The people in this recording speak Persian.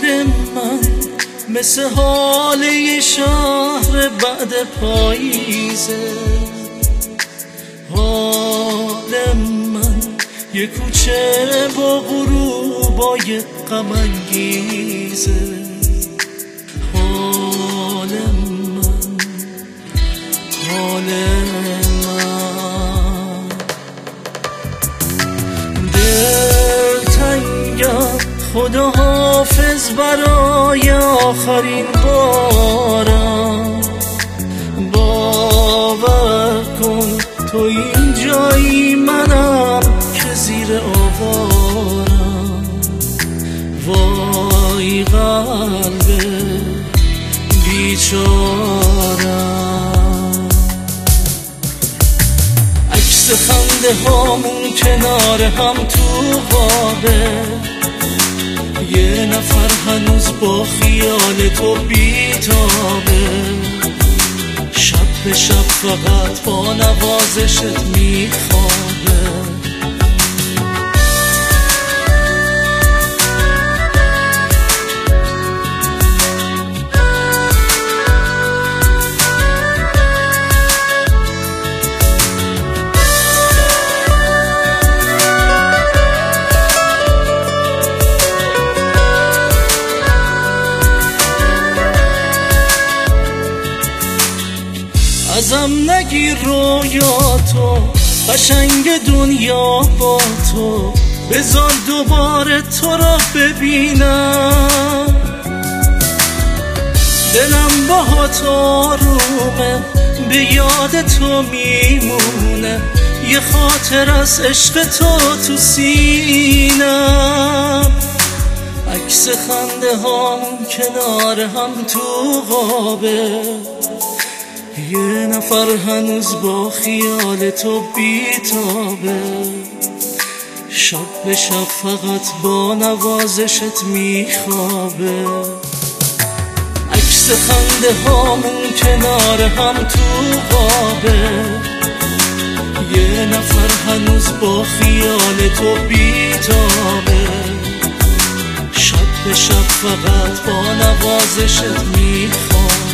من مثل حال یه شهر بعد پاییزه. حال من یه کوچه با غروبای غم انگیزه. حال من دلتنگم، خدا حافظ برای آخرین بارم. باور کن تو این جایی، منم که زیر آوارم. وای قلب بیچارم، عکس خنده هامون کنار هم تو خوابه. یه نفر هنوز با خیال تو بیتابه. شب به شب فقط با نوازشت میخوابه. ازم نگیر رویاتو، قشنگ دنیا با تو. بذار دوباره تو را ببینم. دلم باهات آرومه، به یاد تو میمونه. یه خاطر از عشق تو سینم. عکس خنده هامون کنار هم تو غابه. یه نفر هنوز با خیال تو بیتابه. شب به شب فقط با نوازشت میخوابه. عکس خنده هامون کنار هم تو خوابه. یه نفر هنوز با خیال تو بیتابه. شب به شب فقط با نوازشت میخوابه.